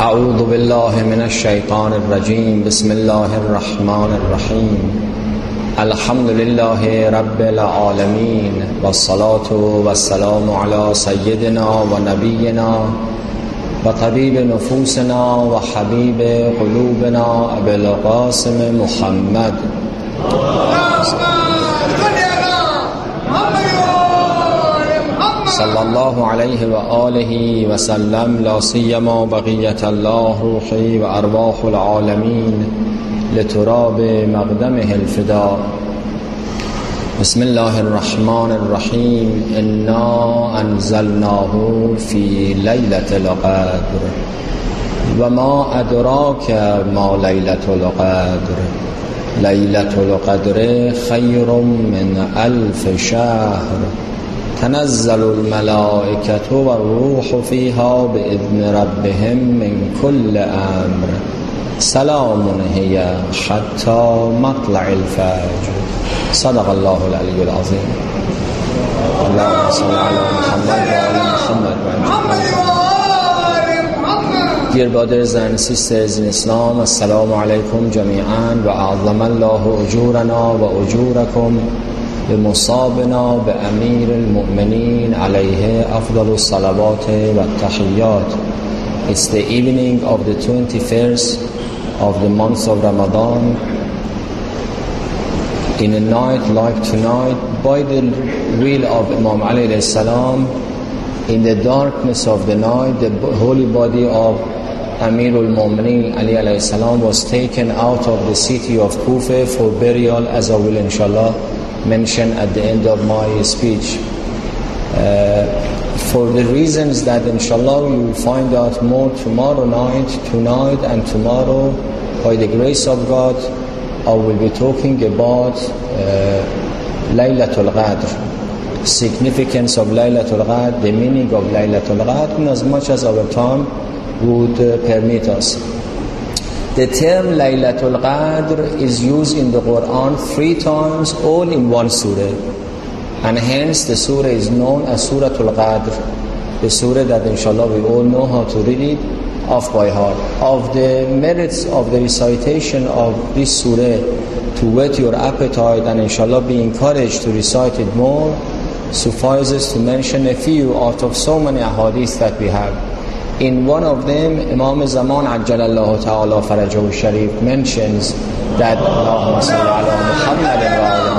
اعوذ بالله من الشیطان الرجیم. بسم الله الرحمن الرحیم. الحمد لله رب العالمین والصلاة والسلام علی سیدنا و نبینا و طبیب نفوسنا و حبیب قلوبنا ابی القاسم محمد صلی الله علیه و آله و سلم. لا سیما بقیت الله روحی و ارواح العالمین لتراب مقدمه الفدا. بسم الله الرحمن الرحیم. انا انزلناه فی لیلة القدر و ما ادراک ما لیلة القدر. لیلة القدر خیر من الف شهر تنزل الملائکة و الروح فیها باذن ربهم من كل امر سلام هی حتی مطلع الفجر. صدق الله العلی العظیم. اللهم صل علی محمد و آل محمد. Dear brothers and sisters in Islam, السلام علیکم جمیعا و اعظم الله اجورنا و اجورکم بمصابنا بأمیر المؤمنین علیه افضل الصلوات و التحیات. It's the evening of the 21st of the month of Ramadan. In a night like tonight, by the will of Imam Ali alayhi salam, in the darkness of the night, the holy body of Amir al-Mu'mineen Ali alayhi salam was taken out of the city of Kufa for burial, as I will inshallah mention at the end of my speech. For the reasons that inshallah you will find out more tomorrow night, tonight and tomorrow, by the grace of God, I will be talking about Laylatul Qadr, significance of Laylatul Qadr, the meaning of Laylatul Qadr, in as much as our time would permit us. The term Laylatul Qadr is used in the Quran 3 times, all in one surah. And hence the surah is known as Suratul Qadr, the surah that inshallah we all know how to read it off by heart. Of the merits of the recitation of this surah, to whet your appetite and inshallah be encouraged to recite it more, suffices to mention a few out of so many ahadith that we have. In one of them, Imam Zaman Ajjalallahu Ta'ala Farajahu Sharif mentions that Allahumma salli ala Muhammad wa ala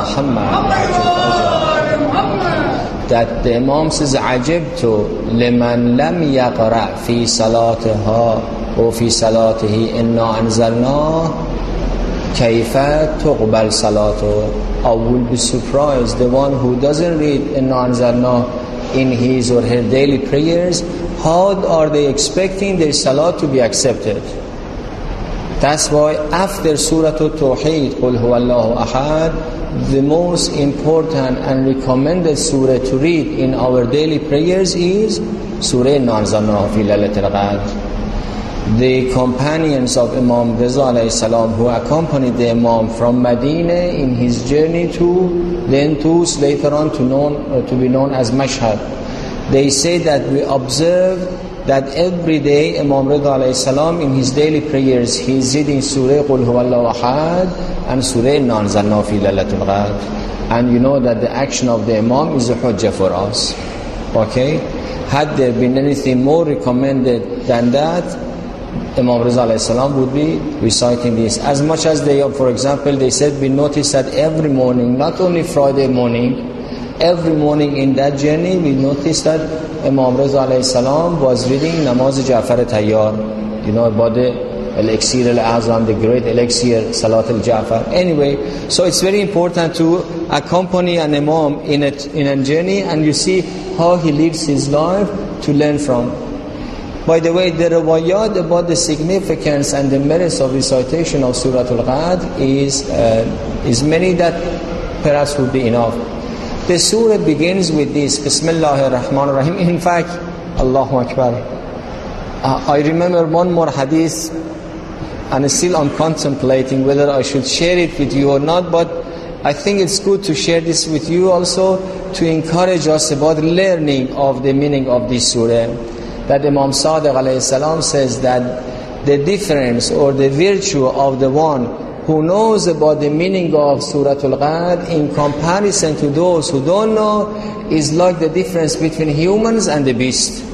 Muhammad, that the Imam says, Ajibtu liman lam yaqra fi salatiha wa fi salatihi inna anzalna kayfa tuqbal salatu. I will be surprised, the one who doesn't read inna anzalna in his or her daily prayers, how are they expecting their salat to be accepted? That's why after Surah Al-Tawheed, Qul Huwallahu Ahad, the most important and recommended surah to read in our daily prayers is Surah Anzalnahu Fi Laylatul Qadr. The companions of Imam Riza alayhi salam, who accompanied the Imam from Medina in his journey to then Tus, later on to be known as Mashhad, they say that we observe that every day Imam Riza alayhi salam in his daily prayers he is reading Surah Qul Huwallahu Ahad and Surah Anzalnahu Fi Laylatul Qadr. And you know that the action of the Imam is a hujjah for us. Okay? Had there been anything more recommended than that, Imam Riza alayhi salam would be reciting this. As much as they, for example, they said we noticed that every morning, not only Friday morning, every morning in that journey we noticed that Imam Riza alayhi salam was reading Namaz Ja'far Tayyar, you know about the Elixir al-Azam, the great elixir Salat al-Ja'far. Anyway, so it's very important to accompany an Imam in a journey, and you see how he lives his life to learn from. By the way, the riwayat about the significance and the merits of recitation of Surah Al-Qadr is many that perhaps would be enough. The surah begins with this, Bismillahir Rahmanir Rahim. In fact, Allahu Akbar. I remember one more hadith, and still I'm contemplating whether I should share it with you or not, but I think it's good to share this with you also to encourage us about learning of the meaning of this surah. That Imam Sadiq alayhi salam says that the difference or the virtue of the one who knows about the meaning of Surah Al-Qadr in comparison to those who don't know is like the difference between humans and the beast.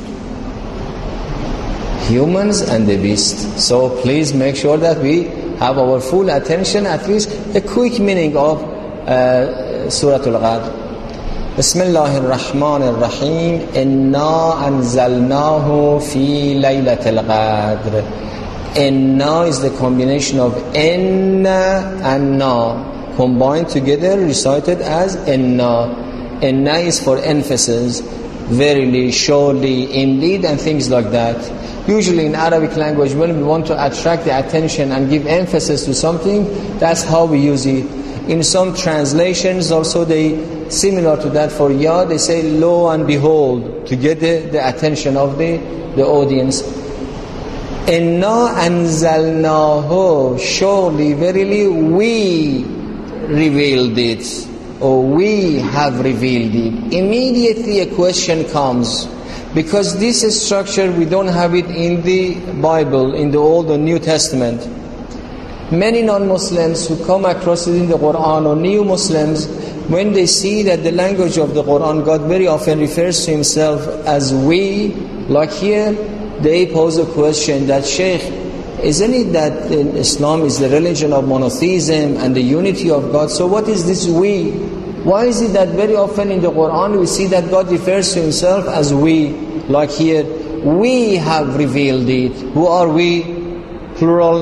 Humans and the beast. So please make sure that we have our full attention, at least a quick meaning of Surah Al-Qadr. Bismillahir Rahmanir Rahim. Inna anzalnahu fi laylatil qadr. Inna is the combination of inna and na combined together, recited as inna. Inna is for emphasis, verily, surely, indeed, and things like that. Usually in Arabic language, when we want to attract the attention and give emphasis to something, that's how we use it. In some translations also, they similar to that for ya, they say lo and behold, to get the attention of the audience. Inna anzalnahu, surely, verily, we revealed it, or we have revealed it. Immediately a question comes, because this structure, we don't have it in the Bible, in the Old or New Testament. Many non-Muslims who come across it in the Quran, or new Muslims, when they see that the language of the Quran, God very often refers to himself as we, like here, they pose a question that, Shaykh, isn't it that Islam is the religion of monotheism and the unity of God? So what is this we? Why is it that very often in the Quran we see that God refers to himself as we, like here, we have revealed it. Who are we? Plural.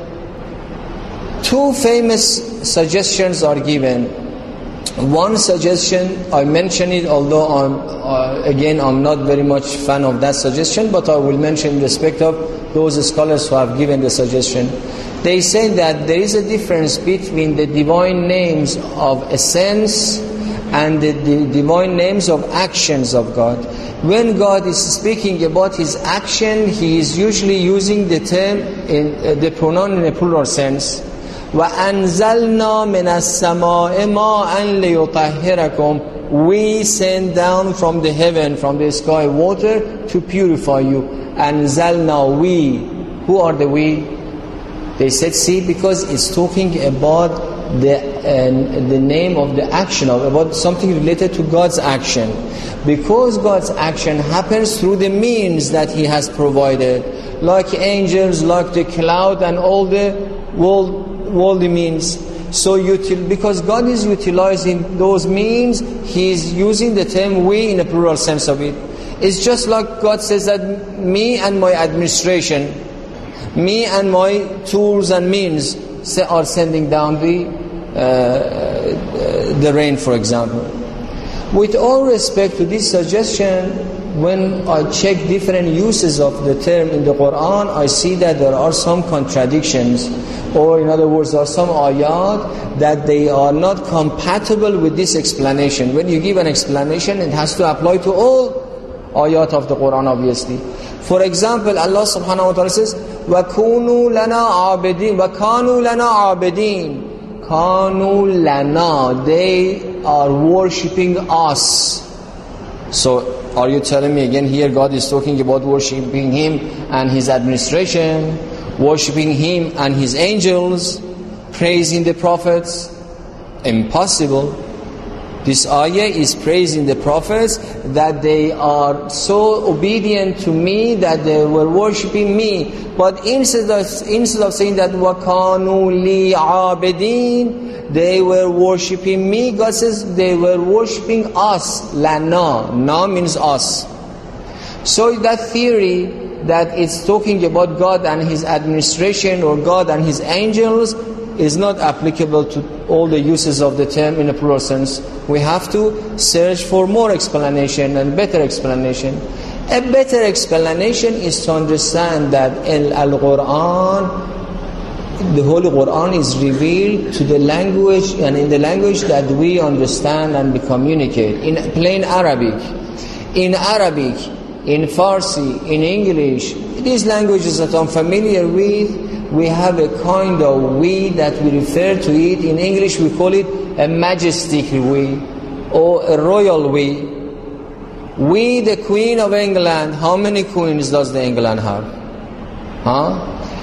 Two famous suggestions are given. One suggestion, I mention it, although I'm not very much fan of that suggestion, but I will mention in respect of those scholars who have given the suggestion. They say that there is a difference between the divine names of essence and the divine names of actions of God. When God is speaking about his action, he is usually using the term, the pronoun in a plural sense. وَأَنزَلْنَا مِنَ السَّمَاءِ مَاءً لِيُطَهِّرَكُمْ. We send down from the heaven, from the sky, water to purify you. أَنزَلْنَا, we. Who are the we? They said, see, because it's talking about the name of the action, about something related to God's action. Because God's action happens through the means that he has provided, like angels, like the cloud, and all the worldly means. So because God is utilizing those means, he is using the term we in a plural sense of it. It's just like God says that me and my administration, me and my tools and means are sending down the rain, for example. With all respect to this suggestion, when I check different uses of the term in the Quran, I see that there are some contradictions, or in other words, there are some ayat that they are not compatible with this explanation. When you give an explanation, it has to apply to all ayat of the Quran, obviously. For example, Allah subhanahu wa ta'ala says, وَكُونُوا لَنَا عَابِدِينَ وَكَانُوا لَنَا عَابِدِينَ. كَانُوا لَنَا, they are worshipping us. So, are you telling me again here God is talking about worshipping him and his administration, worshipping him and his angels, praising the prophets? Impossible. This ayah is praising the prophets that they are so obedient to me that they were worshipping me. But instead of saying that وَكَانُوا لِي عَابِدِينَ, they were worshipping me, God says they were worshipping us. Lana, na means us. So that theory that it's talking about God and his administration or God and his angels is not applicable to all the uses of the term in a plural sense. We have to search for more explanation and better explanation. A better explanation is to understand that in Al-Quran, the Holy Quran is revealed to the language and in the language that we understand and we communicate. In plain Arabic, in Farsi, in English, these languages that I'm familiar with, we have a kind of we that we refer to it. In English we call it a majestic we or a royal we. We, the Queen of England, how many queens does the England have?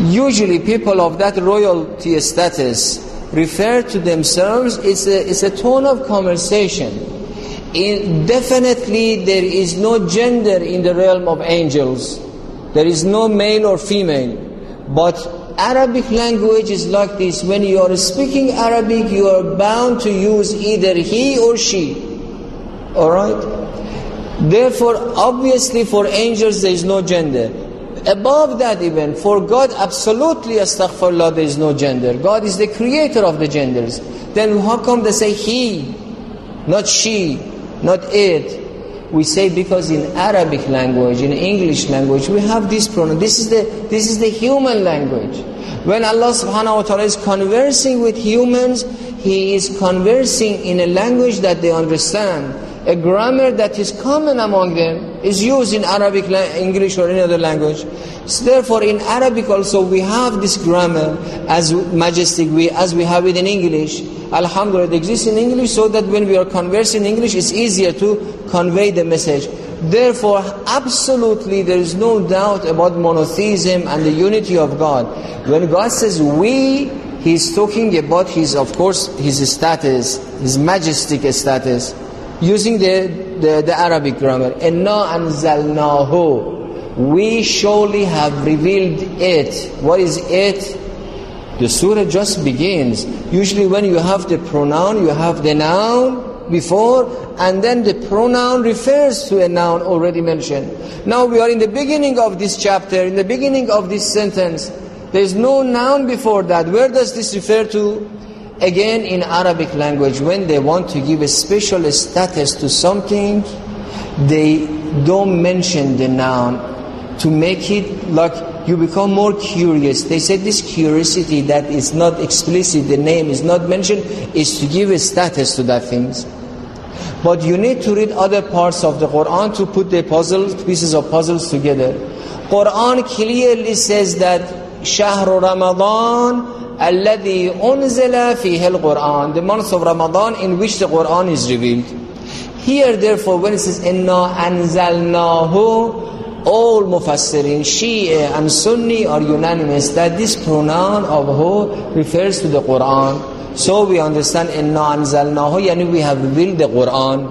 Usually people of that royalty status refer to themselves, it's a tone of conversation. Definitely there is no gender in the realm of angels. There is no male or female. But Arabic language is like this. When you are speaking Arabic, you are bound to use either he or she. Alright? Therefore, obviously for angels there is no gender. Above that even, for God, absolutely, astaghfirullah, there is no gender. God is the creator of the genders. Then how come they say he, not she, not it? We say because in Arabic language, in English language, we have this pronoun. This is the human language. When Allah subhanahu wa ta'ala is conversing with humans, He is conversing in a language that they understand. A grammar that is common among them is used in Arabic, English or any other language. So therefore in Arabic also we have this grammar as majestic as we have it in English. Alhamdulillah, it exists in English, so that when we are conversing in English it's easier to convey the message. Therefore absolutely there is no doubt about monotheism and the unity of God. When God says we, He is talking about His status, His majestic status, using the Arabic grammar. Inna anzalnahu, we surely have revealed it. What is it? The surah just begins. Usually when you have the pronoun, you have the noun before, and then the pronoun refers to a noun already mentioned. Now we are in the beginning of this chapter, in the beginning of this sentence. There is no noun before that. Where does this refer to? Again, in Arabic language, when they want to give a special status to something, they don't mention the noun to make it like you become more curious. They say this curiosity that is not explicit, the name is not mentioned, is to give a status to that things. But you need to read other parts of the Quran to put the pieces of puzzles together. Quran clearly says that شهر رمضان الذي أنزل فيه القرآن, the month of Ramadan in which the Quran is revealed. Here therefore when it says إِنَّا أَنزَلْنَاهُ, all Mufassirin, Shia and Sunni are unanimous that this pronoun of who refers to the Quran. So we understand إِنَّا أَنزَلْنَاهُ, yani we have revealed the Quran.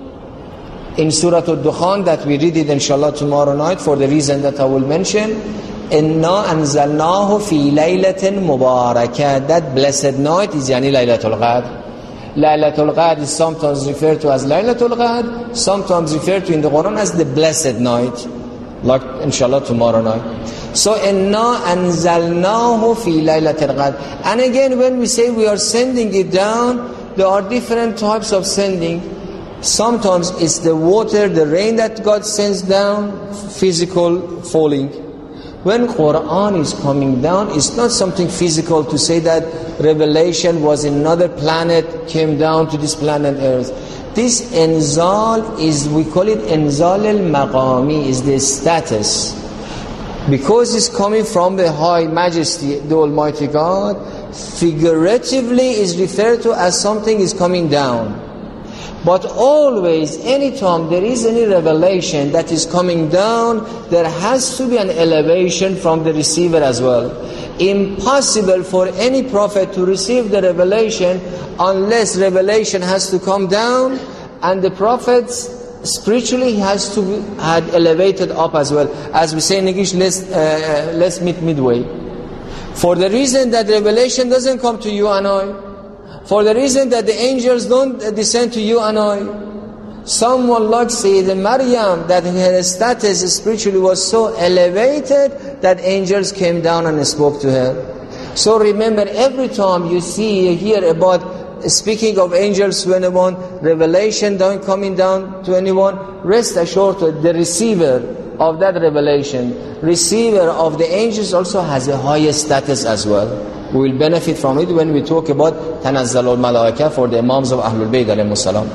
In Surah Al-Dukhan that we read it inshallah tomorrow night for the reason that I will mention. إِنَّا أَنزَلْنَاهُ فِي لَيْلَةٍ مُبَارَكَةٍ, that blessed night is yani Laylatul Qadr. Laylatul Qadr is sometimes referred to as Laylatul Qadr, sometimes referred to in the Quran as the blessed night, like inshallah tomorrow night. So إِنَّا أَنزَلْنَاهُ فِي لَيْلَةِ الْقَدْرِ. And again when we say we are sending it down, there are different types of sending. Sometimes it's the water, the rain that God sends down, physical falling. When Quran is coming down, it's not something physical to say that revelation was in another planet, came down to this planet Earth. This inzal is, we call it inzal al-maqami, is the status. Because it's coming from the high majesty, the Almighty God, figuratively is referred to as something is coming down. But always, anytime there is any revelation that is coming down, there has to be an elevation from the receiver as well. Impossible for any prophet to receive the revelation unless revelation has to come down, and the prophets spiritually has to be elevated up as well. As we say in English, let's meet midway. For the reason that revelation doesn't come to you and I, for the reason that the angels don't descend to you and I. Someone like Sayyidina Maryam, that her status spiritually was so elevated that angels came down and spoke to her. So remember, every time you hear about speaking of angels to anyone, revelation coming down to anyone, rest assured that the receiver of that revelation, receiver of the angels, also has a higher status as well. We will benefit from it when we talk about Tanazzal al-Malaika for the Imams of Ahlul Bayt alayhimus salam.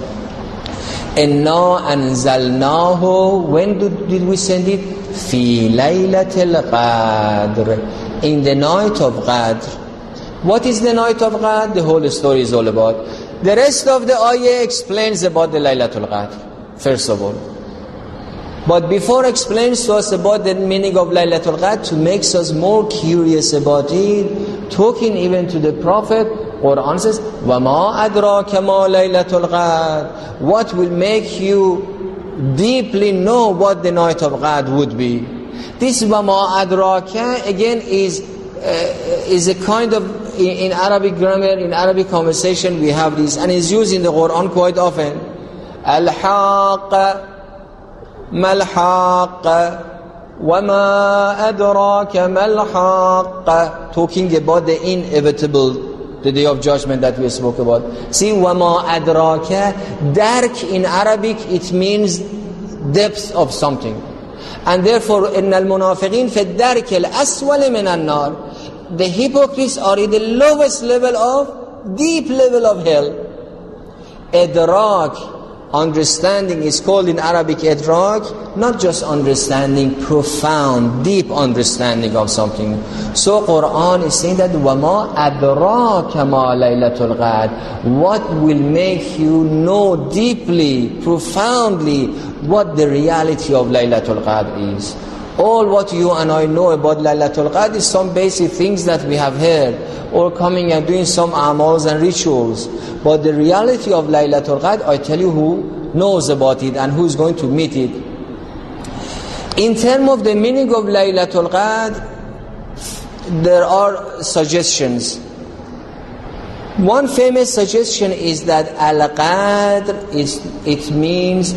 Inna anzalnahu, when did we send it? Fi laylatil qadr, in the night of Qadr. What is the night of Qadr? The whole story is all about. The rest of the ayah explains about the Laylatul Qadr. First of all, But before explains to us about the meaning of Laylatul Qadr, to make us more curious about it, talking even to the Prophet, Quran says, وَمَا أَدْرَاكَ مَا لَيْلَةُ الْقَدْرِ. What will make you deeply know what the night of Qadr would be? This وَمَا أَدْرَاكَ again is a kind of, in Arabic grammar, in Arabic conversation we have this, and is used in the Quran quite often. Al-Haqq ما الحق وما أدراك ما الحق, talking about the inevitable, the day of judgment that we spoke about. See, وما أدراك, dark in Arabic, it means depth of something, and therefore إن المنافقين في الدرك الأسفل من النار, the hypocrites are in the lowest level of, deep level of hell. إدراك, understanding, is called in Arabic idrak, not just understanding, profound, deep understanding of something. So Quran is saying that وَمَا أَدْرَاكَ مَا لَيْلَةُ الْقَدْرِ, what will make you know deeply, profoundly what the reality of Laylatul Qadr is. All what you and I know about Laylatul Qadr is some basic things that we have heard, or coming and doing some amals and rituals. But the reality of Laylatul Qadr, I tell you who knows about it and who is going to meet it. In terms of the meaning of Laylatul Qadr, there are suggestions. One famous suggestion is that Al-Qadr it means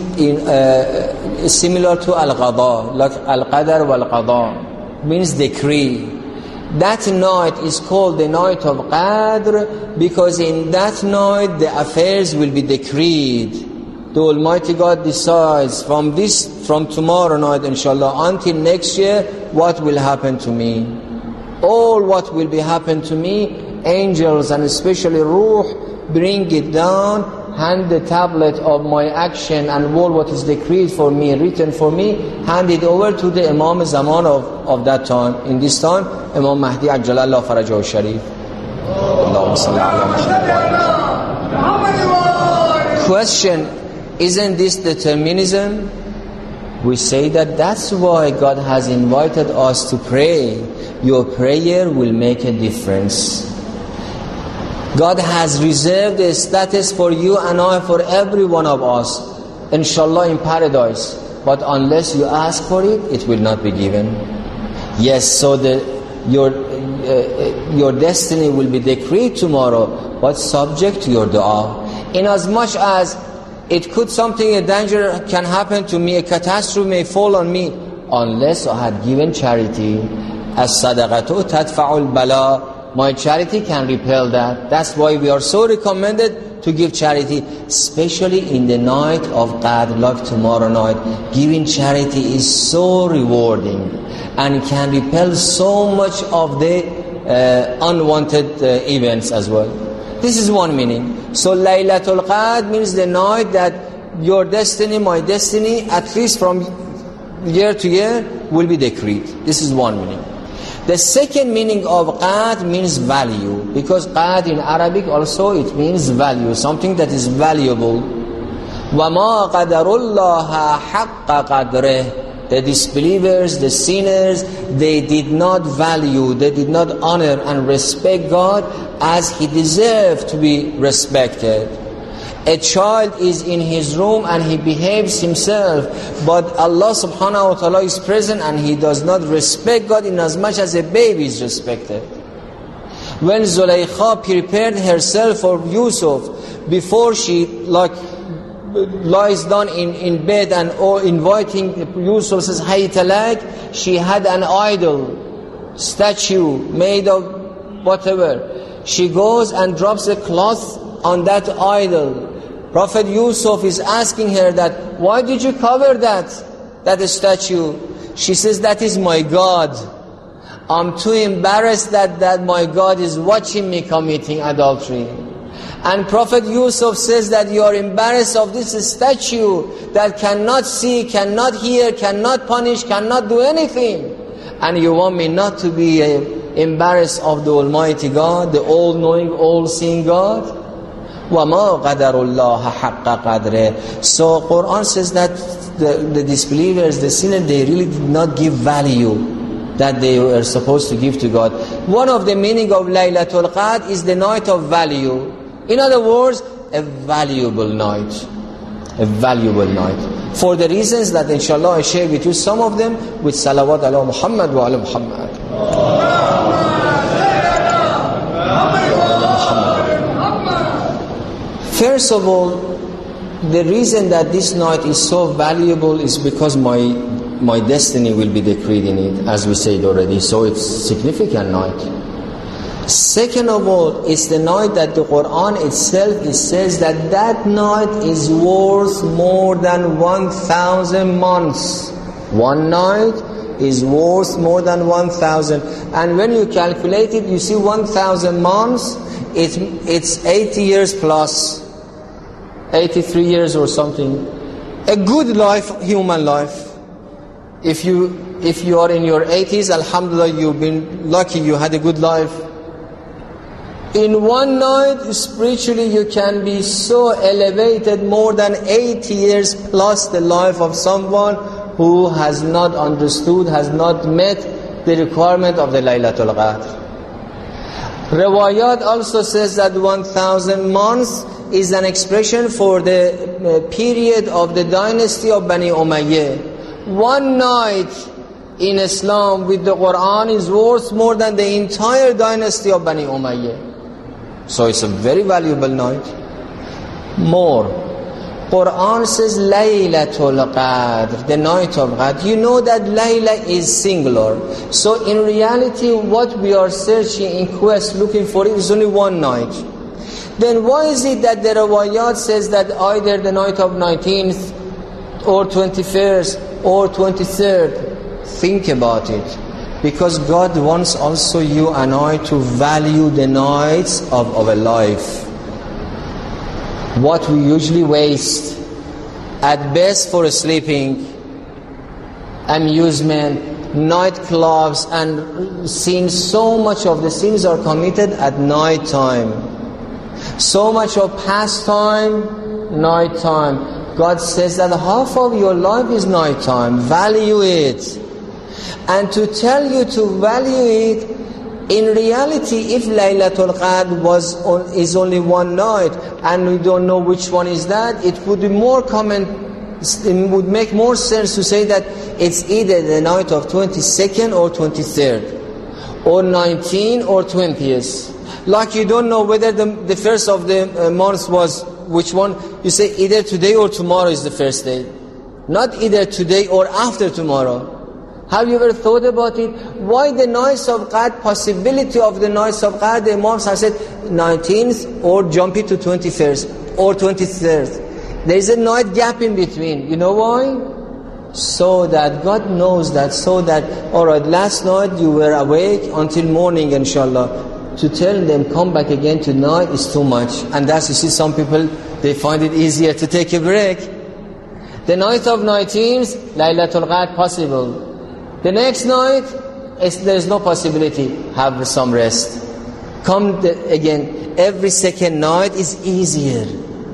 similar to Al-Qadha, like Al-Qadr wal-Qadha, means decree. That night is called the night of Qadr because in that night the affairs will be decreed. The Almighty God decides from tomorrow night inshallah until next year what will happen to me. All what will be happen to me, angels and especially Ruh bring it down, hand the tablet of my action and all what is decreed for me, written for me, hand it over to the Imam Zaman of that time. In this time, Imam Mahdi Ajjalallahu Farajahu Sharif. Question, isn't this determinism? We say that that's why God has invited us to pray. Your prayer will make a difference. God has reserved a status for you and I, for every one of us, inshallah in paradise. But unless you ask for it, it will not be given. Yes, so your destiny will be decreed tomorrow, but subject to your dua. In as much as it could something, a danger can happen to me, a catastrophe may fall on me, unless I had given charity. As-sadaqatu tadfa'ul bala. My charity can repel that. That's why we are so recommended to give charity, especially in the night of Qadr, like tomorrow night. Giving charity is so rewarding and can repel so much of the unwanted events as well. This is one meaning. So Laylatul Qadr means the night that your destiny, my destiny, at least from year to year, will be decreed. This is one meaning. The second meaning of Qadr means value, because Qadr in Arabic also it means value, something that is valuable. وَمَا قَدَرُ اللَّهَ حَقَّ قَدْرِهِ. The disbelievers, the sinners, they did not value, they did not honor and respect God as He deserved to be respected. A child is in his room and he behaves himself, but Allah subhanahu wa ta'ala is present and he does not respect God in as much as a baby is respected. When Zulaykha prepared herself for Yusuf, before she lies down in bed and inviting Yusuf, says Hayy talak, she had an idol, statue made of whatever. She goes and drops a cloth on that idol. Prophet Yusuf is asking her that, why did you cover that statue? She says, that is my God. I'm too embarrassed that my God is watching me committing adultery. And Prophet Yusuf says that you are embarrassed of this statue that cannot see, cannot hear, cannot punish, cannot do anything. And you want me not to be embarrassed of the Almighty God, the all-knowing, all-seeing God? وَمَا قَدَرُ اللَّهَ حَقَّ قَدْرِهِ. So Quran says that the disbelievers, the sinners, they really did not give value that they were supposed to give to God. One of the meaning of Laylatul Qadr is the night of value. In other words, a valuable night. A valuable night. For the reasons that inshallah I share with you some of them with salawat ala Muhammad wa ala Muhammad. First of all, the reason that this night is so valuable is because my destiny will be decreed in it, as we said already. So it's a significant night. Second of all, it's the night that the Quran itself, it says that night is worth more than 1,000 months. One night is worth more than 1,000. And when you calculate it, you see 1,000 months, it's 80 years plus. 83 years or something. A good life, human life. If you are in your 80s, alhamdulillah, you've been lucky, you had a good life. In one night, spiritually, you can be so elevated, more than 80 years plus the life of someone who has not understood, has not met the requirement of the Laylatul Qadr. Riwayat also says that 1,000 months is an expression for the period of the dynasty of Bani Umayyah. One night in Islam with the Quran is worth more than the entire dynasty of Bani Umayyah. So it's a very valuable night. More, Quran says Laylatul Qadr, the night of Qadr. You know that Layla is singular. So in reality, what we are searching in quest, looking for, is only one night. Then why is it that the Riwayat says that either the night of 19th or 21st or 23rd? Think about it. Because God wants also you and I to value the nights of our life. What we usually waste, at best for sleeping, amusement, nightclubs, and sins. So much of the sins are committed at night time. So much of pastime, night time. God says that half of your life is night time. Value it. And to tell you to value it, in reality, if Laylatul Qadr is only one night, and we don't know which one is that, it would be more common, it would make more sense to say that it's either the night of 22nd or 23rd, or 19th or 20th. Like you don't know whether the first of the month was which one. You say either today or tomorrow is the first day. Not either today or after tomorrow. Have you ever thought about it? Why the nights of Qadr, possibility of the nights of Qadr, the Imams have said 19th or jump it to 21st or 23rd. There is a night gap in between. You know why? So that God knows that, so that, alright, last night you were awake until morning, inshallah. To tell them come back again tonight is too much. And that's, you see, some people, they find it easier to take a break. The night of 19th, Laylatul Qadr possible. The next night, there is no possibility. Have some rest. Come again. Every second night is easier.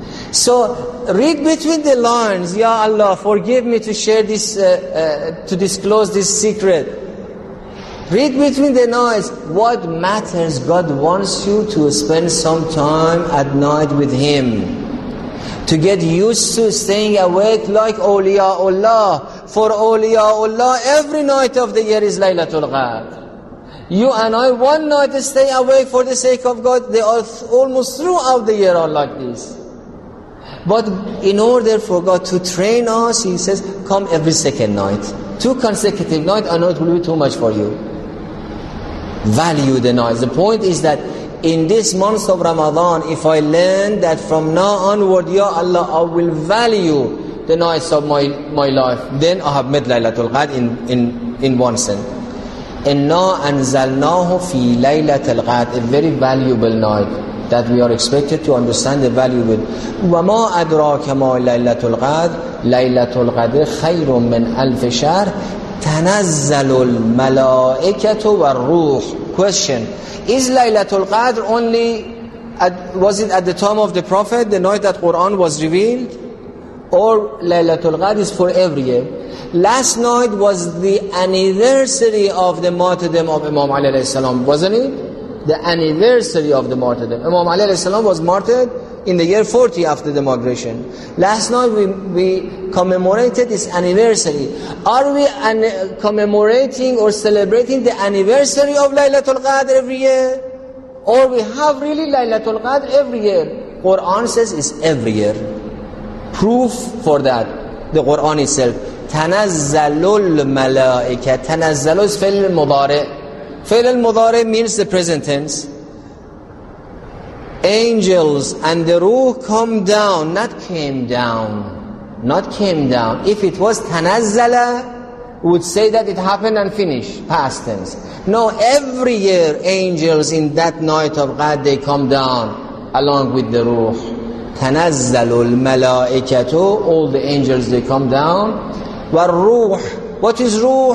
So read between the lines. Ya Allah, forgive me to share this, to disclose this secret. Read between the lines. What matters? God wants you to spend some time at night with Him. To get used to staying awake like awliyaullah. For awliyaullah, every night of the year is Laylatul Qadr. You and I, one night stay awake for the sake of God. They are almost throughout the year are like this. But in order for God to train us, He says, come every second night. 2 consecutive nights, I know it will be too much for you. Value the nights. The point is that in this month of Ramadan, if I learn that from now onward, Ya Allah, I will value the nights of my life, then I have met Laylatul Qadr in one sense. Inna anzalnahu fi Laylatul Qadr, a very valuable night that we are expected to understand the value with. وَمَا أَدْرَاكَ مَا لَيْلَةُ الْقَدْرِ لَيْلَةُ الْقَدْرِ خَيْرٌ مِّنْ أَلْفِ شَهْرٍ تَنَزَّلُ الْمَلَائِكَةُ وَالرُّوحُ. Question: is Laylatul Qadr only was it at the time of the Prophet, the night that Quran was revealed? Or Laylatul Qadr is for every year? Last night was the anniversary of the martyrdom of Imam Ali alayhi salam, wasn't it? The anniversary of the martyrdom. Imam Ali alayhi salam was martyred in the year 40 after the migration. Last night we commemorated its anniversary. Are we commemorating or celebrating the anniversary of Laylatul Qadr every year? Or we have really Laylatul Qadr every year? Quran says it's every year. Proof for that, the Quran itself. Tanazzalul malaika. Tanazzalu is fi'l al-mudari'. Fi'l al-mudari' means the present tense. Angels and the ruh come down, not came down. Not came down. If it was tanazzala, we would say that it happened and finished, past tense. No, every year angels in that night of Qadr, they come down along with the ruh. Tanazzalul malaikatu, all the angels, they come down. War-ruh, what is ruh?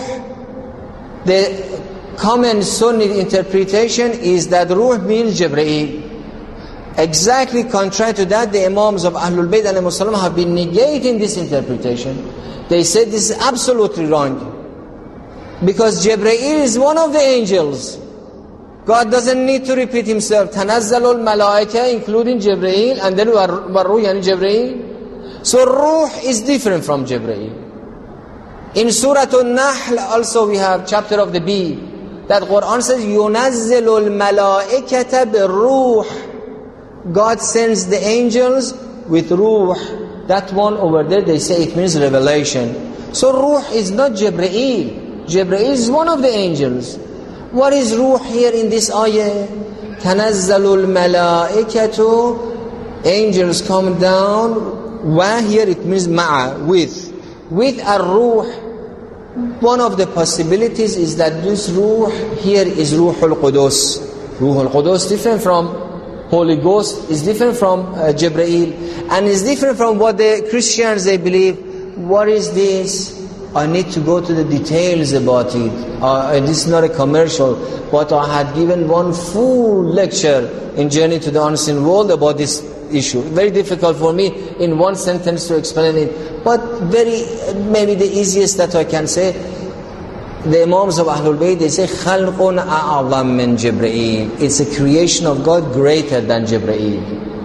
The common Sunni interpretation is that ruh means Jibreel. Exactly contrary to that, the Imams of Ahlul Bayt alayhimus salam have been negating this interpretation. They said this is absolutely wrong, because Jibreel is one of the angels. God doesn't need to repeat himself. Tanazzalul malaika, including Jibreel, and then war-ruh yani Jibreel. So ruh is different from Jibreel. In Surah An-Nahl also we have chapter of the bee, that Quran says yunazzilul malaikata bir-ruh. God sends the angels with ruh. That one over there, they say it means revelation. So ruh is not Jibreel. Jibreel is one of the angels. What is ruh here in this ayah? Tanazzalul malaikatu, angels come down. Wa here it means ma'a, with. With ar-ruh. One of the possibilities is that this ruh here is Ruhul Qudus. Ruhul Qudus different from Holy Ghost, is different from Jibreel, and is different from what the Christians, they believe. What is this? I need to go to the details about it. This is not a commercial, but I had given one full lecture in Journey to the Unseen World about this issue. Very difficult for me in one sentence to explain it, but maybe the easiest that I can say. The Imams of Ahlul Bayt, they say khalqun a'zam min Jibreel. It's a creation of God greater than Jibreel.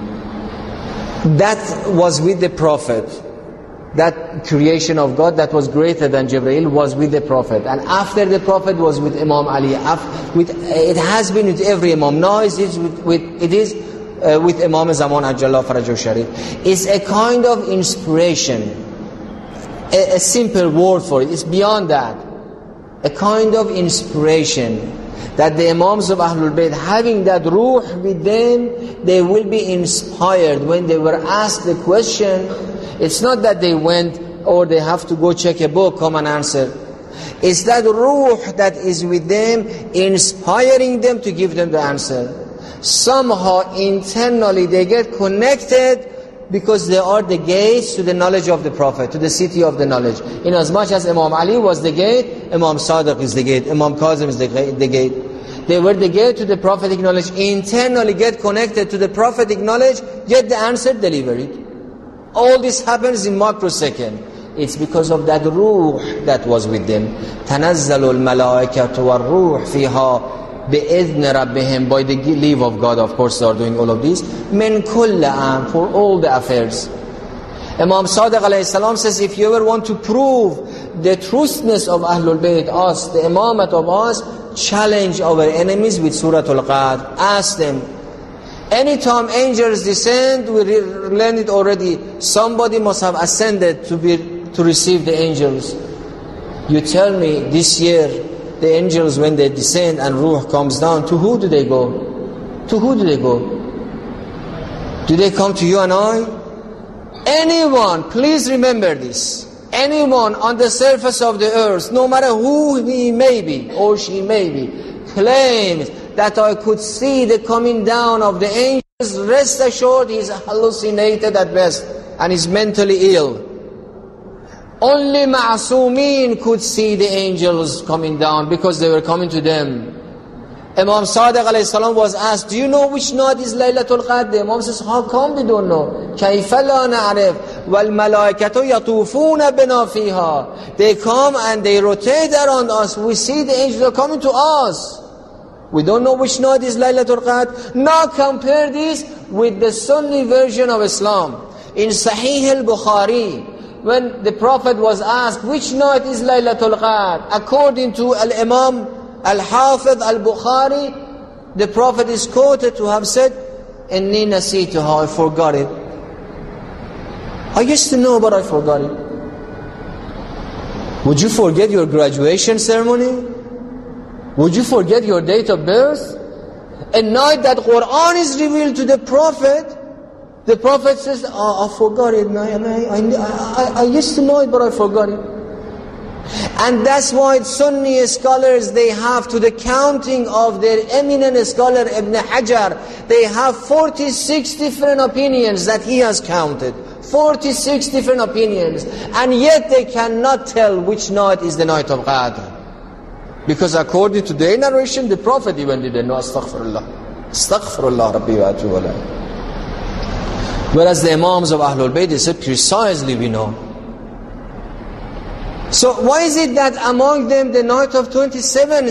That was with the Prophet. That creation of God that was greater than Jibreel was with the Prophet. And after the Prophet was with Imam Ali. It has been with every Imam. Now it is with Imam Zaman Ajjallahu Farajahu Sharif. It's a kind of inspiration. A simple word for it. It's beyond that. A kind of inspiration that the Imams of Ahlul Bayt, having that ruh with them, they will be inspired when they were asked the question. It's not that they went or they have to go check a book, come and answer. It's that ruh that is with them, inspiring them to give them the answer. Somehow internally they get connected, because they are the gates to the knowledge of the Prophet, to the city of the knowledge. In as much as Imam Ali was the gate, Imam Sadiq is the gate, Imam Kazim is the gate. They were the gate to the prophetic knowledge. Internally get connected to the prophetic knowledge, get the answer, deliver it. All this happens in microsecond. It's because of that ruh that was with them. Tanazzalul malaikatu war-ruh fiha بِإِذْنِ رَبِّهِمْ, by the leave of God, of course they are doing all of this. مِنْ كُلَّ أَمْرٍ, for all the affairs. Imam Sadiq alayhi salam says, if you ever want to prove the truthfulness of Ahlul Bayt, us, the imamat of us, challenge our enemies with Suratul Qadr. Ask them. Anytime angels descend, we learned it already, somebody must have ascended to receive the angels. You tell me, this year, the angels, when they descend and ruh comes down, to who do they go? To who do they go? Do they come to you and I? Anyone, please remember this. Anyone on the surface of the earth, no matter who he may be or she may be, claims that I could see the coming down of the angels, rest assured he is hallucinated at best and is mentally ill. Only Ma'asumeen could see the angels coming down because they were coming to them. Imam Sadiq alayhi salam was asked, do you know which night is Laylatul Qadr? The Imam says, how come we don't know? كَيْفَ لَا نَعْرِفْ وَالْمَلَائِكَةُ يَطُوفُونَ بِنَا فِيهَا. They come and they rotate around us. We see the angels are coming to us. We don't know which night is Laylatul Qadr. Now compare this with the Sunni version of Islam. In Sahih al-Bukhari, when the Prophet was asked, which night is Laylatul Qadr? According to Al-Imam Al-Hafidh Al-Bukhari, the Prophet is quoted to have said, Inni nasituha, I forgot it. I used to know, but I forgot it. Would you forget your graduation ceremony? Would you forget your date of birth? A night that Quran is revealed to the Prophet, the Prophet says, I forgot it. I used to know it, but I forgot it. And that's why Sunni scholars, they have, to the counting of their eminent scholar Ibn Hajar, they have 46 different opinions that he has counted. 46 different opinions. And yet they cannot tell which night is the night of Qadr. Because according to their narration, the Prophet even didn't know. Astaghfirullah. Astaghfirullah Rabbi wa atubu ilayh. Whereas the Imams of Ahlul Bayt, they said precisely we know. So why is it that among them the night of 27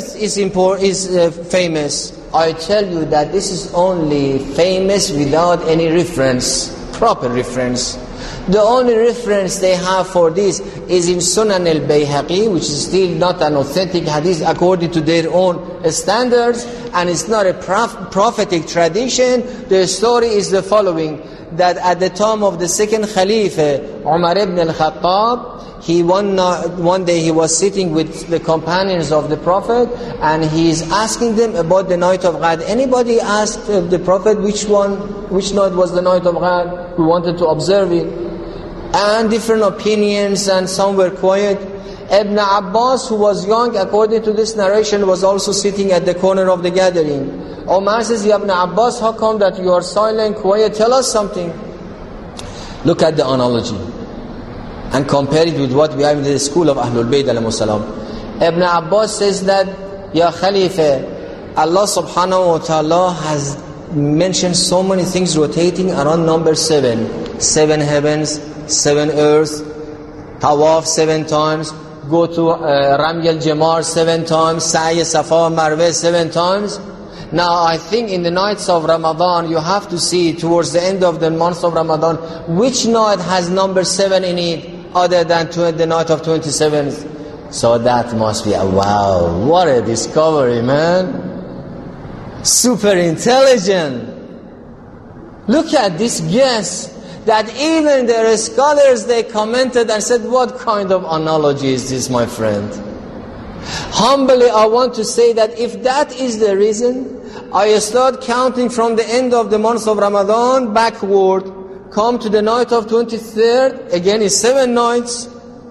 is famous? I tell you that this is only famous without any reference, proper reference. The only reference they have for this is in Sunan al-Bayhaqi, which is still not an authentic hadith according to their own standards, and it's not a prophetic tradition. The story is the following, that at the time of the second Khalifa, Umar ibn al-Khattab, one day he was sitting with the companions of the Prophet, and he is asking them about the night of Qadr. Anybody asked the Prophet which night was the night of Qadr? We wanted to observe it. And different opinions, and some were quiet. Ibn Abbas, who was young, according to this narration, was also sitting at the corner of the gathering. Omar says, Ibn Abbas, how come that you are silent, quiet? Tell us something. Look at the analogy and compare it with what we have in the school of Ahlul Bayt alayhi salam. Ibn Abbas says that, Ya Khalifa, Allah subhanahu wa ta'ala has mentioned so many things rotating around number 7. 7 heavens, 7 earths, Tawaf 7 times, go to Ramy al-Jamar 7 times, Sa'i Safa Marwah 7 times. Now I think in the nights of Ramadan, you have to see towards the end of the month of Ramadan, which night has number 7 in it, other than the night of 27th. So that must be a wow, what a discovery, man. Super intelligent. Look at this guess, that even their scholars, they commented and said, what kind of analogy is this, my friend? Humbly, I want to say that if that is the reason, I start counting from the end of the month of Ramadan backward, come to the night of 23rd, again it's 7 nights.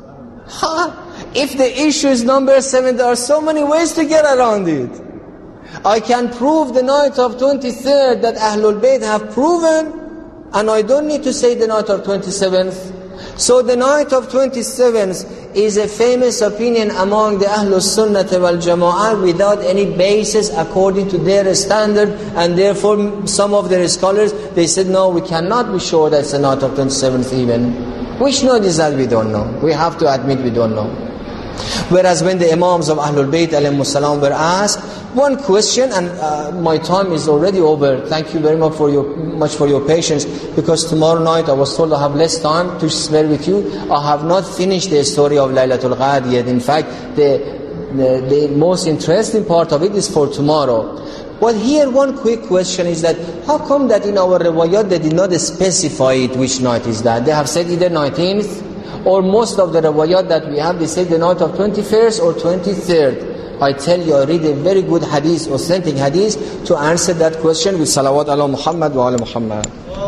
If the issue is number 7, there are so many ways to get around it. I can prove the night of 23rd that Ahlul Bayt have proven, and I don't need to say the night of 27th. So the night of 27th is a famous opinion among the Ahlul Sunnah wal Jama'ah without any basis according to their standard, and therefore some of their scholars, they said no, we cannot be sure that's the night of 27th even. Which night is that? We don't know. We have to admit we don't know. Whereas when the Imams of Ahlul Bayt alayhimus salam were asked one question, and my time is already over. Thank you very much for your patience, because tomorrow night I was told I have less time to spare with you. I have not finished the story of Laylatul Qadr yet. In fact, the most interesting part of it is for tomorrow. But here one quick question is that, how come that in our riwayat they did not specify it which night is that? They have said either 19th, or most of the riwayat that we have, they say the night of 21st or 23rd. I tell you, I read a very good hadith, authentic hadith, to answer that question with salawat ala Muhammad wa ala Muhammad.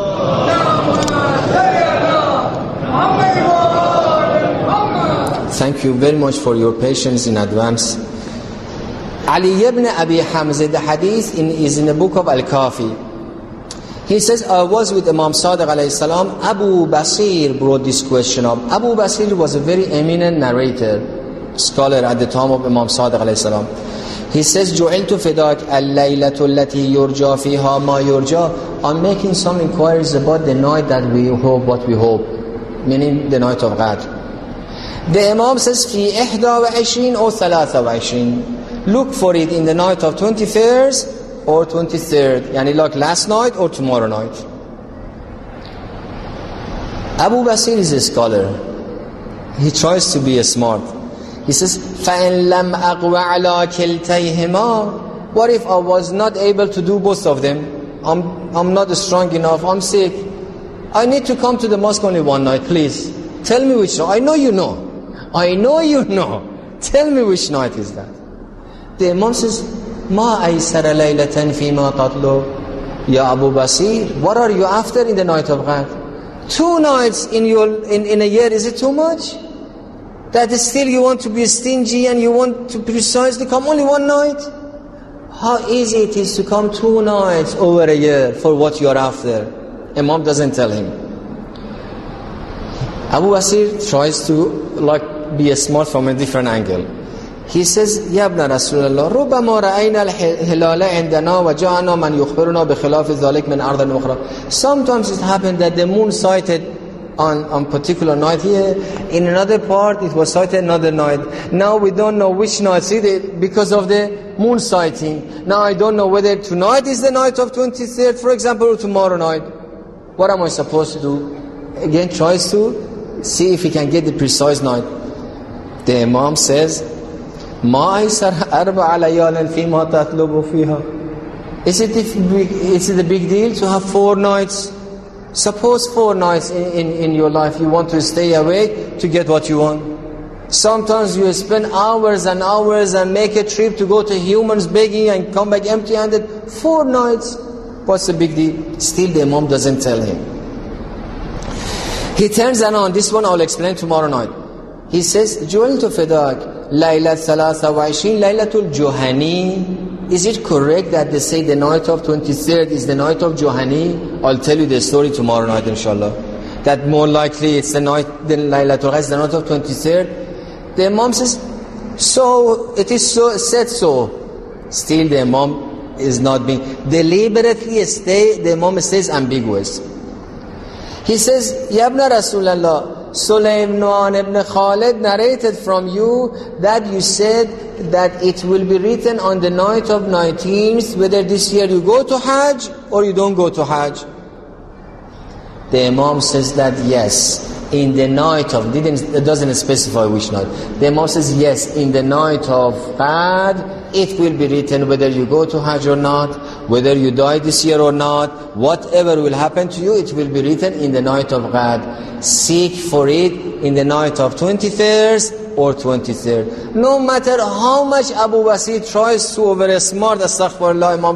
Thank you very much for your patience in advance. Ali ibn Abi Hamza, the hadith is in the book of Al-Kafi. He says, I was with Imam Sadiq alayhi salam. Abu Basir brought this question up. Abu Basir was a very eminent narrator, scholar at the time of Imam Sadiq alayhi salam. He says, جُعِلْتُ فِدَاكَ اللَّيْلَةُ الَّتِي يُرْجَى فِيهَا مَا يُرْجَى. I'm making some inquiries about the night that we hope what we hope, meaning the night of Qadr. The Imam says, في 21 or 23. Look for it in the night of 21st or 23rd, yani like last night or tomorrow night. Abu Basir is a scholar. He tries to be smart. He says, فَإِن لَمْ أَقْوَ عَلَى كِلْتَيْهِمَا. What if I was not able to do both of them? I'm not strong enough, I'm sick. I need to come to the mosque only one night, please. Tell me which night. I know you know. Tell me which night is that. The Imam says, مَا أَيْسَرَ لَيْلَةً فِي مَا تَطْلُبُ. Ya Abu Basir, what are you after in the night of Qadr? 2 nights in a year, is it too much? That still you want to be stingy and you want to precisely come only one night? How easy it is to come 2 nights over a year for what you are after. Imam doesn't tell him. Abu Basir tries to be smart from a different angle. He says, Ya ibn Rasulullah, رُبَّمَا رَأَيْنَا الْحِلَالَ عِنْدَنَا وَجَاءَنَا مَنْ يُخْبِرُنَا بِخِلَافِ ذَلِكَ مِنْ أَرْضٍ أُخْرَى. Sometimes it happened that the moon sighted on particular night here. In another part, it was sighted another night. Now we don't know which night is it because of the moon sighting. Now I don't know whether tonight is the night of 23rd, for example, or tomorrow night. What am I supposed to do? Again, tries to see if he can get the precise night. The Imam says, مَا أَيْسَرَ أَرْبَعَ لَيَالٍ فِي مَا تَطْلُبُ فِيهَا. Is it a big deal to have 4 nights? Suppose 4 nights in your life you want to stay awake to get what you want. Sometimes you spend hours and hours and make a trip to go to humans begging and come back empty-handed. 4 nights, what's the big deal? Still the Imam doesn't tell him. He turns around, this one I'll explain tomorrow night. He says, جُعِلْتُ فِدَاكَ لَيْلَةَ 23 لَيْلَةُ الْجُهَنِي. Is it correct that they say the night of 23rd is the night of Juhani? I'll tell you the story tomorrow night, inshallah. That more likely it's the night, the Laylatul Qadr, the night of 23rd. The Imam says, so it is so said so. Still the Imam is not being deliberately the Imam stays ambiguous. He says, Ya ibn Rasulallah, Sulaiman ibn Khalid narrated from you that you said that it will be written on the night of 19th whether this year you go to Hajj or you don't go to Hajj. The Imam says that yes, in the night of, it doesn't specify which night. The Imam says yes, in the night of Qadr it will be written whether you go to Hajj or not, whether you die this year or not, whatever will happen to you, it will be written in the night of Qadr. Seek for it in the night of 21st or 23rd. No matter how much Abu Basir tries to over-smart, astaghfirullah, Imam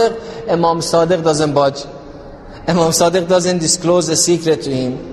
Sadiq doesn't budge. Imam Sadiq doesn't disclose a secret to him.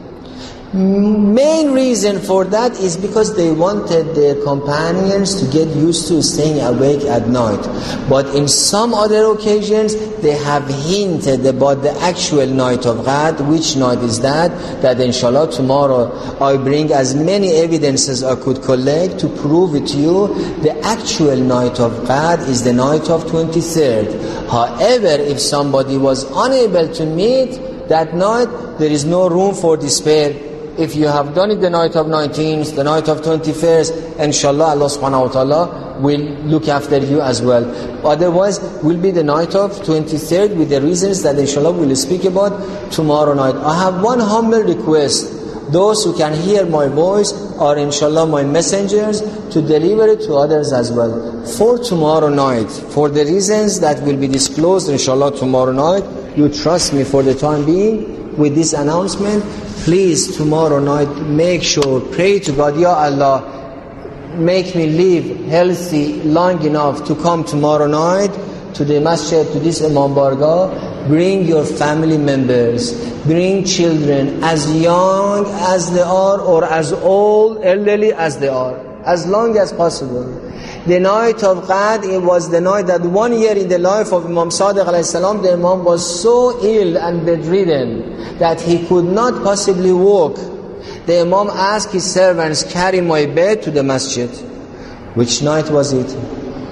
Main reason for that is because they wanted their companions to get used to staying awake at night. But in some other occasions, they have hinted about the actual night of Qadr. Which night is that? That inshallah tomorrow I bring as many evidences I could collect to prove it to you. The actual night of Qadr is the night of 23rd. However, if somebody was unable to meet that night, there is no room for despair. If you have done it the night of 19th, the night of 21st, inshallah Allah subhanahu wa ta'ala will look after you as well. Otherwise, will be the night of 23rd with the reasons that inshallah we'll speak about tomorrow night. I have one humble request. Those who can hear my voice are inshallah my messengers to deliver it to others as well. For tomorrow night, for the reasons that will be disclosed inshallah tomorrow night, you trust me for the time being with this announcement. Please tomorrow night make sure, pray to God, Ya Allah, make me live healthy long enough to come tomorrow night to the masjid, to this Imam Bargah. Bring your family members, bring children as young as they are or as old, elderly as they are, as long as possible. The night of Qadr, it was the night that 1 year in the life of Imam Sadiq alayhi salam, the Imam was so ill and bedridden that he could not possibly walk. The Imam asked his servants, carry my bed to the masjid. Which night was it?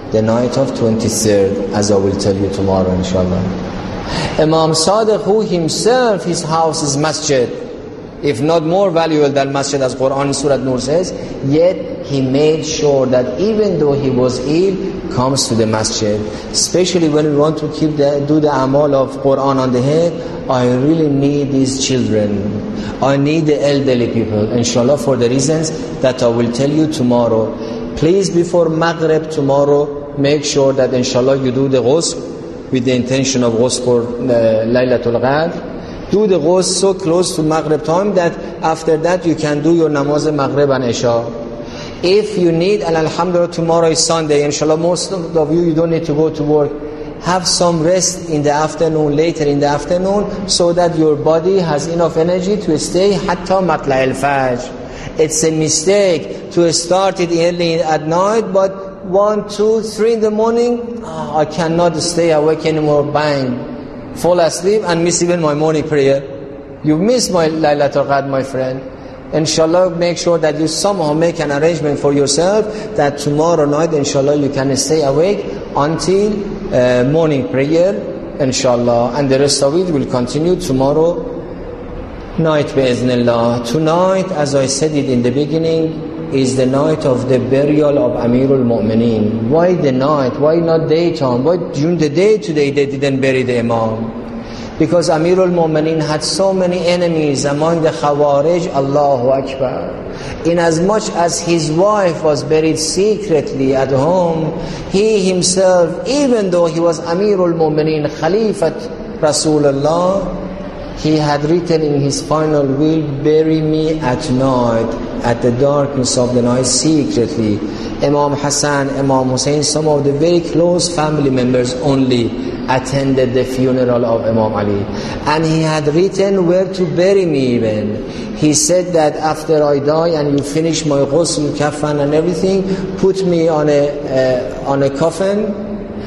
the night of 23rd, as I will tell you tomorrow, inshallah. Imam Sadiq, who himself, his house is masjid, if not more valuable than masjid, as Quran Surah Nur says, yet he made sure that even though he was ill, comes to the masjid. Especially when we want to do the amal of Quran on the head, I really need these children. I need the elderly people, inshallah, for the reasons that I will tell you tomorrow. Please, before Maghrib tomorrow, make sure that inshallah you do the ghusl with the intention of ghusl for Laylatul Qadr. Do the ghusl so close to Maghrib time that after that you can do your namaz Maghrib and Isha. If you need, and alhamdulillah tomorrow is Sunday, inshallah most of you don't need to go to work. Have some rest in the afternoon, later in the afternoon, so that your body has enough energy to stay hatta matla al-fajr. It's a mistake to start it early at night, but 1, 2, 3 in the morning, I cannot stay awake anymore, bang. Fall asleep and miss even my morning prayer. You miss my Laylatul Qadr, my friend. Inshallah, make sure that you somehow make an arrangement for yourself that tomorrow night, inshallah, you can stay awake until morning prayer, inshallah. And the rest of it will continue tomorrow night, bi'idhnillah. Tonight, as I said it in the beginning, is the night of the burial of Amirul Mu'mineen. Why the night? Why not daytime? Why during the day today they didn't bury the Imam? Because Amirul Mu'mineen had so many enemies among the Khawarij, Allahu Akbar. In as much as his wife was buried secretly at home, he himself, even though he was Amirul Mu'mineen, Khalifat Rasulullah, he had written in his final will, bury me at night, at the darkness of the night, secretly. Imam Hassan, Imam Hussein, some of the very close family members only attended the funeral of Imam Ali. And he had written where to bury me even. He said that after I die and you finish my ghusl, kafan and everything, put me on a coffin,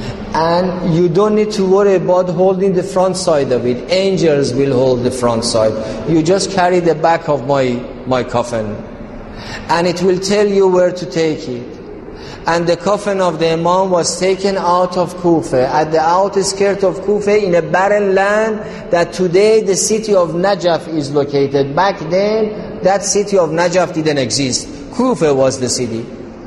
and you don't need to worry about holding the front side of it. Angels will hold the front side. You just carry the back of my coffin, and it will tell you where to take it. And the coffin of the Imam was taken out of Kufa, at the outskirts of Kufa, in a barren land that today the city of Najaf is located. Back then, that city of Najaf didn't exist. Kufa was the city.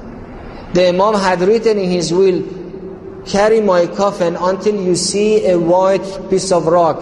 The Imam had written in his will, carry my coffin until you see a white piece of rock.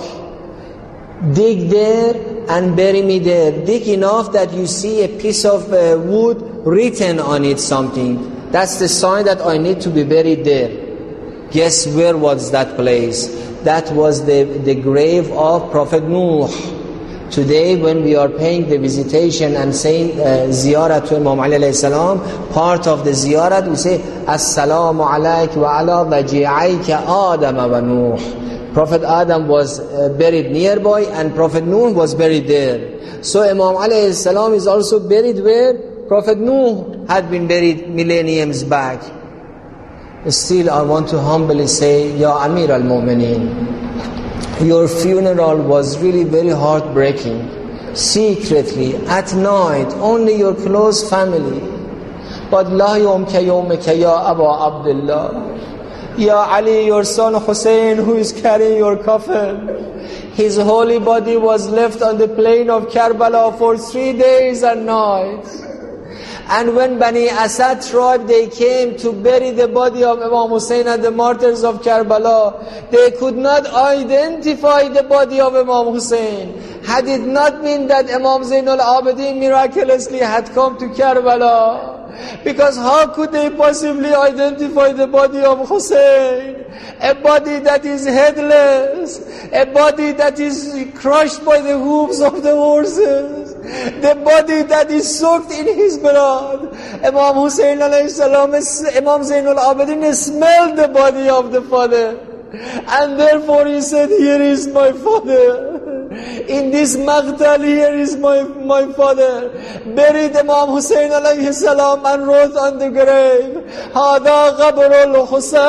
Dig there and bury me there. Dig enough that you see a piece of wood written on it something. That's the sign that I need to be buried there. Guess where was that place? That was the grave of Prophet Nuh. Today when we are paying the visitation and saying ziyarat to Imam Ali alayhi salam, part of the ziyarat we say Assalamu alayka wa ala waji'ayka Adam wa Nuh. Prophet Adam was buried nearby and Prophet Nuh was buried there. So Imam Ali alayhi salam is also buried where Prophet Nuh had been buried millenniums back. Still I want to humbly say, Ya Amir al-Mu'mineen, your funeral was really very heartbreaking. Secretly, at night, only your close family. But La yawmka yawmika ya Abu Abdullah. Ya Ali, your son Hussein, who is carrying your coffin, his holy body was left on the plain of Karbala for 3 days and nights. And when Bani Asad tribe, they came to bury the body of Imam Hussein and the martyrs of Karbala, they could not identify the body of Imam Hussein. Had it not been that Imam Zainul Abidin miraculously had come to Karbala. Because how could they possibly identify the body of Hussein? A body that is headless, a body that is crushed by the hooves of the horses, the body that is soaked in his blood. Imam Hussein alayhi salam, Imam Zainul Abidin smelled the body of the father, and therefore he said, here is my father. In this maqtal, here is my father. Buried Imam Hussein alayhi salam and wrote on the grave, Hada Qabrul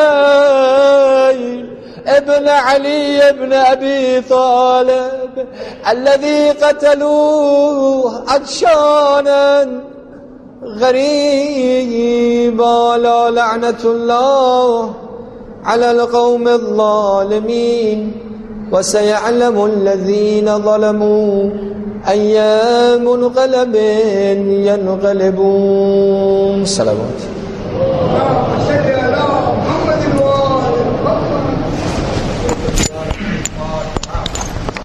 Hussein ابن علي ابن أبي طالب الذي قتلوه عطشانا غريبا لا لعنة الله على القوم الظالمين وسيعلم الذين ظلموا أي منقلب ينقلبون. صلوات.